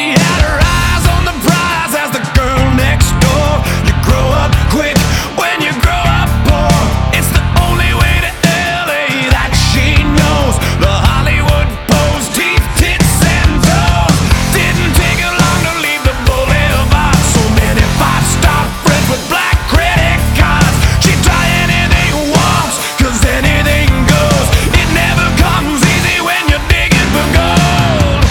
had her eyes on the prize as the girl next door. You grow up quick when you grow up poor. It's the only way to LA that she knows. The Hollywood pose, teeth, tits, and toes. Didn't take her long to leave the boulevard. So many five-star friends with black credit cards. She'd try anything once, cause anything goes. It never comes easy when you're digging for gold.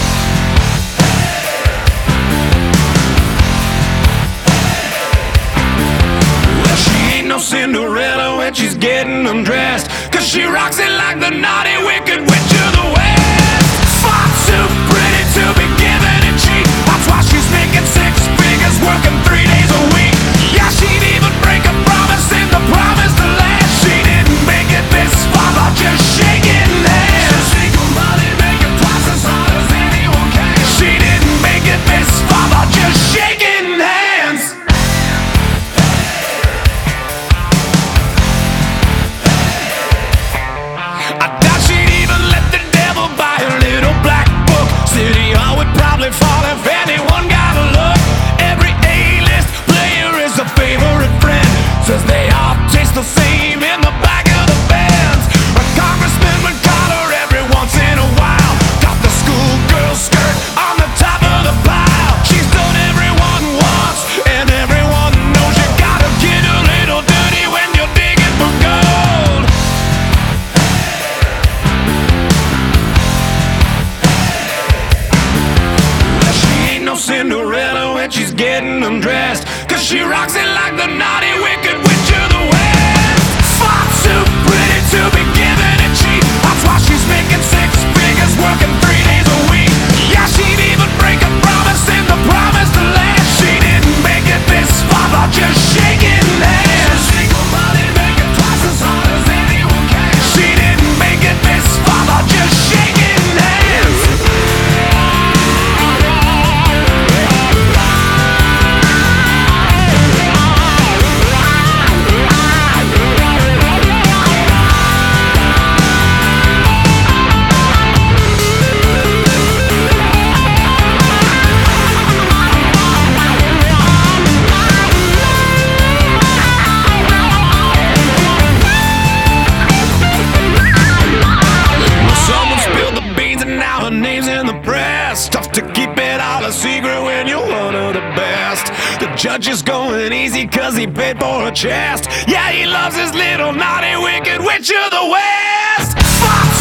Well, she ain't no Cinderella when she's getting undressed, cause she rocks it like the naughty, wicked witch of the West. Far too pretty to be given and cheap. That's why she's making six figures, working 3 days a week. Yeah, she'd even break a promise in the promise to last. She didn't make it this far by just shaking hands. Single money making twice as hard as anyone can. She didn't make it this far by just shaking hands. I doubt she'd even let the devil buy a little black book. City Hall would probably fall if anyone got a look. Every A-list player is a favorite friend, says they all taste the same in the back of the bands. A congressman would call her every once in a while. Got the schoolgirl skirt on the top of the pile. She's done everyone once, and everyone knows you gotta get a little dirty when you're digging for gold. Well, she ain't no Cinderella when she's getting undressed, cause she rocks it like the naughty, wicked witch of the West. Far too pretty to be given and cheap. That's why she's making six figures, working 3 days a week. Yeah, she'd even break a promise in the promise to last. She didn't make it this far by just shaking hands. Single money making twice as hard as anyone can. She didn't make it this far by just shaking hands. Well, someone spilled the beans and now her name's in the press. Tough to keep it all a secret when you're one of the best. The judge is going easy cause he paid for her chest. Yeah, he loves his little naughty, wicked witch of the West. Far